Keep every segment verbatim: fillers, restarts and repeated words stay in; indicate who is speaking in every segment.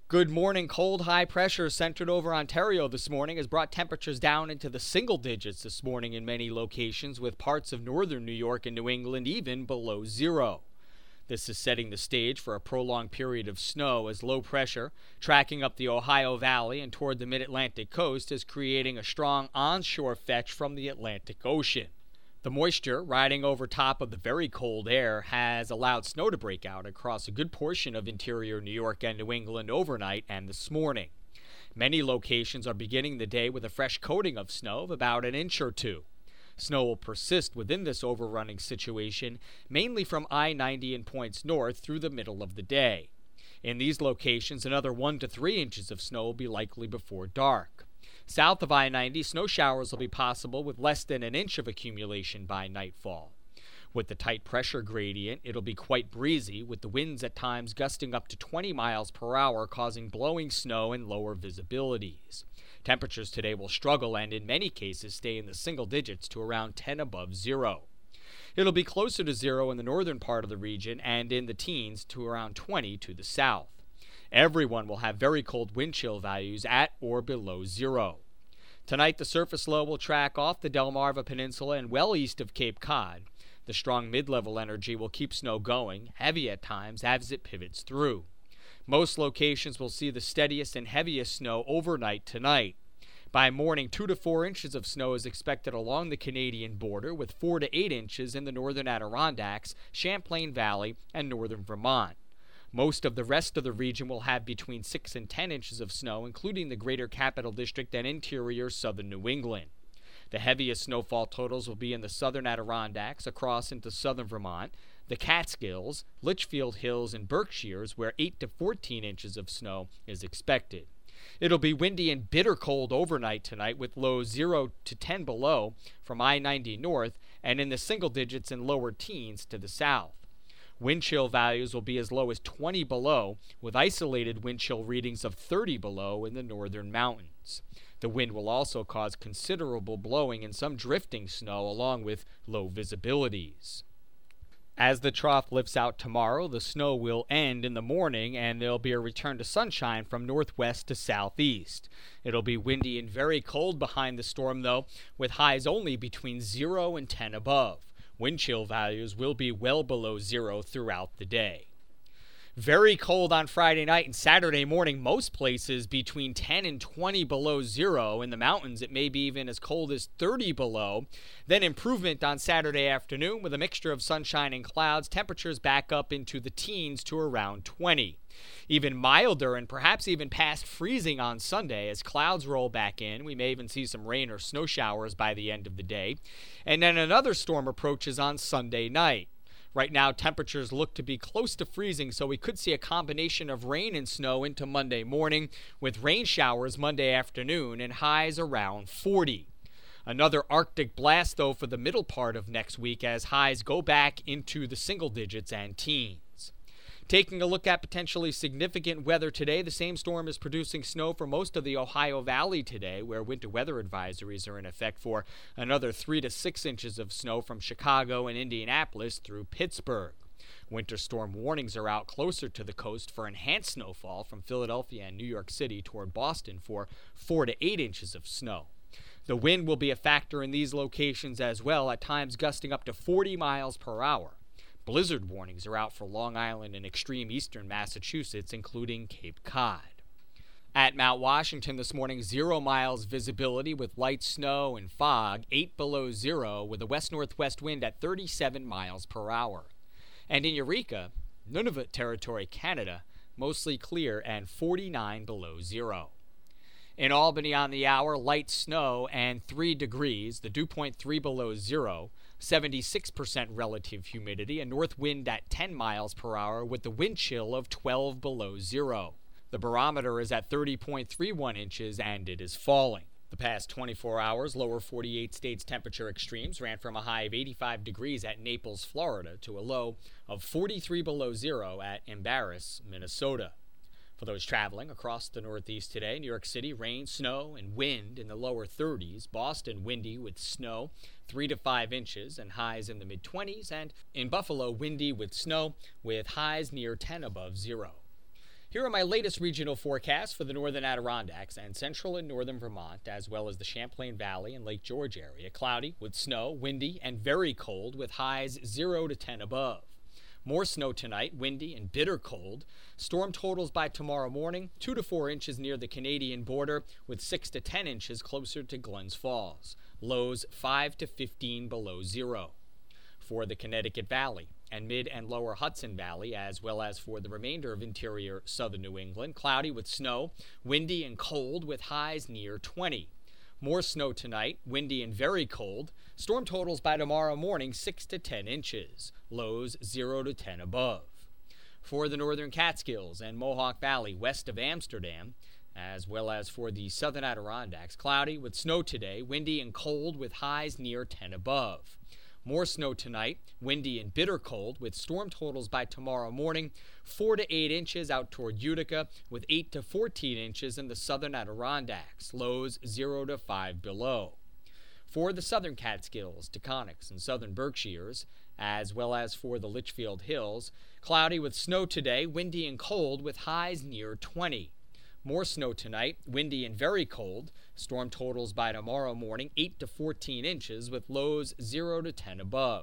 Speaker 1: Good morning. Cold high pressure centered over Ontario this morning has brought temperatures down into the single digits this morning in many locations, with parts of northern New York and New England even below zero. This is setting the stage for a prolonged period of snow as low pressure, tracking up the Ohio Valley and toward the mid-Atlantic coast, is creating a strong onshore fetch from the Atlantic Ocean. The moisture riding over top of the very cold air has allowed snow to break out across a good portion of interior New York and New England overnight and this morning. Many locations are beginning the day with a fresh coating of snow of about an inch or two. Snow will persist within this overrunning situation, mainly from I ninety and points north through the middle of the day. In these locations, another one to three inches of snow will be likely before dark. South of I ninety, snow showers will be possible with less than an inch of accumulation by nightfall. With the tight pressure gradient, it'll be quite breezy, with the winds at times gusting up to twenty miles per hour, causing blowing snow and lower visibilities. Temperatures today will struggle and in many cases stay in the single digits to around ten above zero. It'll be closer to zero in the northern part of the region and in the teens to around twenty to the south. Everyone will have very cold wind chill values at or below zero. Tonight, the surface low will track off the Delmarva Peninsula and well east of Cape Cod. The strong mid-level energy will keep snow going, heavy at times, as it pivots through. Most locations will see the steadiest and heaviest snow overnight tonight. By morning, two to four inches of snow is expected along the Canadian border, with four to eight inches in the northern Adirondacks, Champlain Valley, and northern Vermont. Most of the rest of the region will have between six and ten inches of snow, including the Greater Capital District and interior southern New England. The heaviest snowfall totals will be in the southern Adirondacks across into southern Vermont, the Catskills, Litchfield Hills, and Berkshires, where eight to fourteen inches of snow is expected. It'll be windy and bitter cold overnight tonight, with lows zero to ten below from I ninety north and in the single digits and lower teens to the south. Wind chill values will be as low as twenty below, with isolated wind chill readings of thirty below in the northern mountains. The wind will also cause considerable blowing and some drifting snow, along with low visibilities. As the trough lifts out tomorrow, the snow will end in the morning and there'll be a return to sunshine from northwest to southeast. It'll be windy and very cold behind the storm, though, with highs only between zero and ten above. Wind chill values will be well below zero throughout the day. Very cold on Friday night and Saturday morning, most places between ten and twenty below zero. In the mountains, it may be even as cold as thirty below. Then improvement on Saturday afternoon with a mixture of sunshine and clouds. Temperatures back up into the teens to around twenty. Even milder and perhaps even past freezing on Sunday as clouds roll back in. We may even see some rain or snow showers by the end of the day. And then another storm approaches on Sunday night. Right now, temperatures look to be close to freezing, so we could see a combination of rain and snow into Monday morning, with rain showers Monday afternoon and highs around forty. Another Arctic blast, though, for the middle part of next week as highs go back into the single digits and teens. Taking a look at potentially significant weather today, the same storm is producing snow for most of the Ohio Valley today, where winter weather advisories are in effect for another three to six inches of snow from Chicago and Indianapolis through Pittsburgh. Winter storm warnings are out closer to the coast for enhanced snowfall from Philadelphia and New York City toward Boston for four to eight inches of snow. The wind will be a factor in these locations as well, at times gusting up to forty miles per hour. Blizzard warnings are out for Long Island and extreme eastern Massachusetts, including Cape Cod. At Mount Washington this morning, zero miles visibility with light snow and fog, eight below zero, with a west-northwest wind at thirty-seven miles per hour. And in Eureka, Nunavut Territory, Canada, mostly clear and forty-nine below zero. In Albany on the hour, light snow and three degrees, the dew point three below zero, seventy-six percent relative humidity, a north wind at ten miles per hour with the wind chill of twelve below zero. The barometer is at thirty point three one inches and it is falling. The past twenty-four hours, lower forty-eight states temperature extremes ran from a high of eighty-five degrees at Naples, Florida, to a low of forty-three below zero at Embarrass, Minnesota. For those traveling across the Northeast today, New York City, rain, snow, and wind in the lower thirties. Boston, windy with snow, three to five inches and highs in the mid-twenties. And in Buffalo, windy with snow with highs near ten above zero. Here are my latest regional forecasts for the northern Adirondacks and central and northern Vermont, as well as the Champlain Valley and Lake George area. Cloudy with snow, windy, and very cold with highs zero to ten above. More snow tonight, windy and bitter cold. Storm totals by tomorrow morning, two to four inches near the Canadian border with six to ten inches closer to Glens Falls. Lows five to fifteen below zero. For the Connecticut Valley and mid and lower Hudson Valley, as well as for the remainder of interior southern New England, cloudy with snow, windy and cold with highs near twenty. More snow tonight, windy and very cold. Storm totals by tomorrow morning, six to ten inches. Lows zero to ten above. For the northern Catskills and Mohawk Valley west of Amsterdam, as well as for the southern Adirondacks, cloudy with snow today, windy and cold with highs near ten above. More snow tonight, windy and bitter cold with storm totals by tomorrow morning, four to eight inches out toward Utica with eight to fourteen inches in the southern Adirondacks, lows zero to five below. For the southern Catskills, Taconics, and southern Berkshires, as well as for the Litchfield Hills, cloudy with snow today, windy and cold with highs near twenty. More snow tonight, windy and very cold. Storm totals by tomorrow morning, eight to fourteen inches with lows zero to ten above.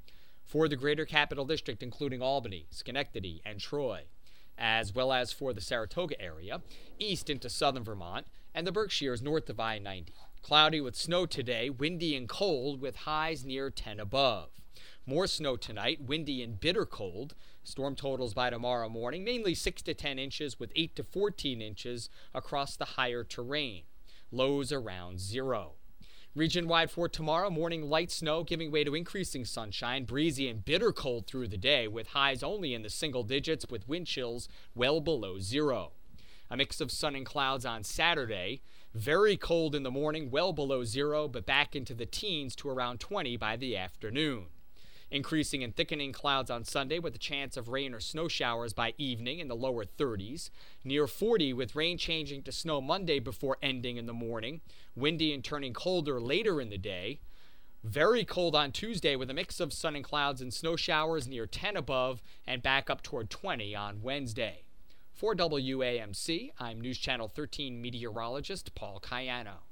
Speaker 1: For the greater capital district, including Albany, Schenectady, and Troy, as well as for the Saratoga area, east into southern Vermont, and the Berkshires north of I ninety. Cloudy with snow today, windy and cold with highs near ten above. More snow tonight, windy and bitter cold. Storm totals by tomorrow morning, mainly six to ten inches with eight to fourteen inches across the higher terrain. Lows around zero. Region-wide for tomorrow, morning light snow giving way to increasing sunshine, breezy and bitter cold through the day with highs only in the single digits with wind chills well below zero. A mix of sun and clouds on Saturday. Very cold in the morning, well below zero, but back into the teens to around twenty by the afternoon. Increasing and thickening clouds on Sunday with a chance of rain or snow showers by evening in the lower thirties. Near forty with rain changing to snow Monday before ending in the morning. Windy and turning colder later in the day. Very cold on Tuesday with a mix of sun and clouds and snow showers near ten above and back up toward twenty on Wednesday. For W A M C, I'm News Channel thirteen meteorologist Paul Cayano.